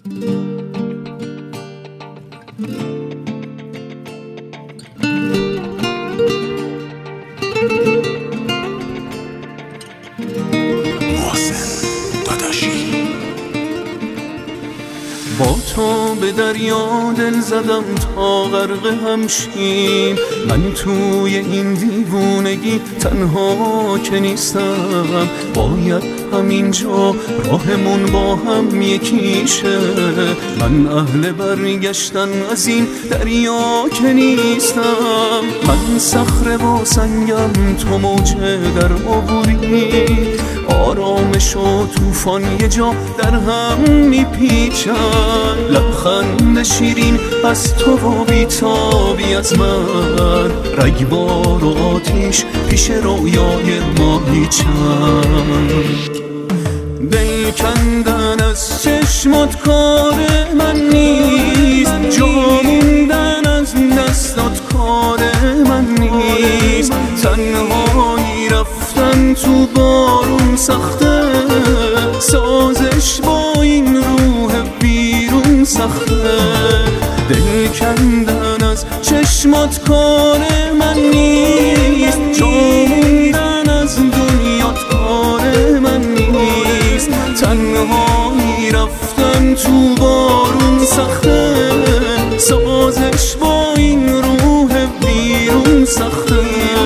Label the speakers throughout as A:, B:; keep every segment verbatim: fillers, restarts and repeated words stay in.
A: با تو به دریا دل زدم تا غرق هم شیم. من توی این دیوونگی تنها که نیستم، باید همینجا راهمون با هم یکیشه. من اهل برگشتن از این دریا که نیستم. من صخره و سنگم، تو موجه در عبوری. آرامش و طوفان یه جا در هم میپیچن. لبخند شیرین از تو و بیتابی از من، رگبار و آتیش پیش رویای ما هیچن. دل کندن از چشمات کار من نیست، جا موندن از دستات کار من نیست. تنهایی رفتن تو بارون سخته، سازش با این روح بیرون سخته. دل کندن از چشمات کار من نیست، جا موندن از دنیات کار من نیست. تنهایی رفتن تو بارون سخته، سازش با این روح بیرون سخته.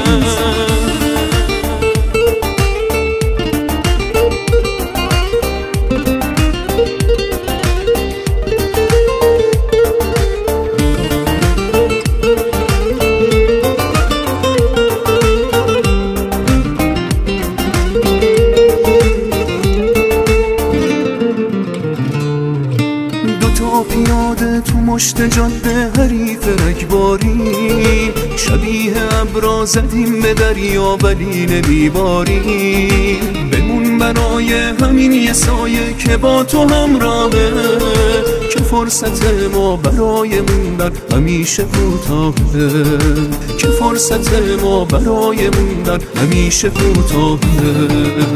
A: پیاده تو مشت جاده حریف رگباری، شبیه ابرا زدیم به دریا ولی نمیباری. بمون برای همین یه سایه که با تو همراهه، که فرصت ما برای موندن همیشه کوتاهه. که فرصت ما برای موندن همیشه کوتاهه.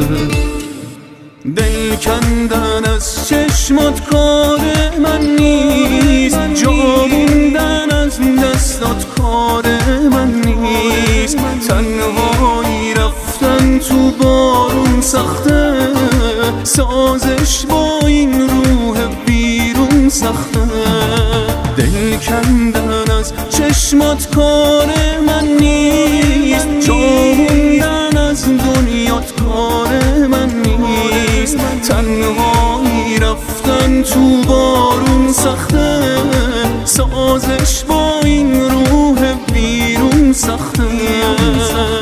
A: دل کندن از چشمات کار من نیست، جا موندن از دستات کار من نیست. تنهایی رفتن تو بارون سخته، سازش با این روح بیرون سخته. دل کندن از چشمات کار من نیست، جا موندن از دنیات کار من نیست. تنهایی رفتن تو بارون سخته، سازش با این روح بیرون سخته.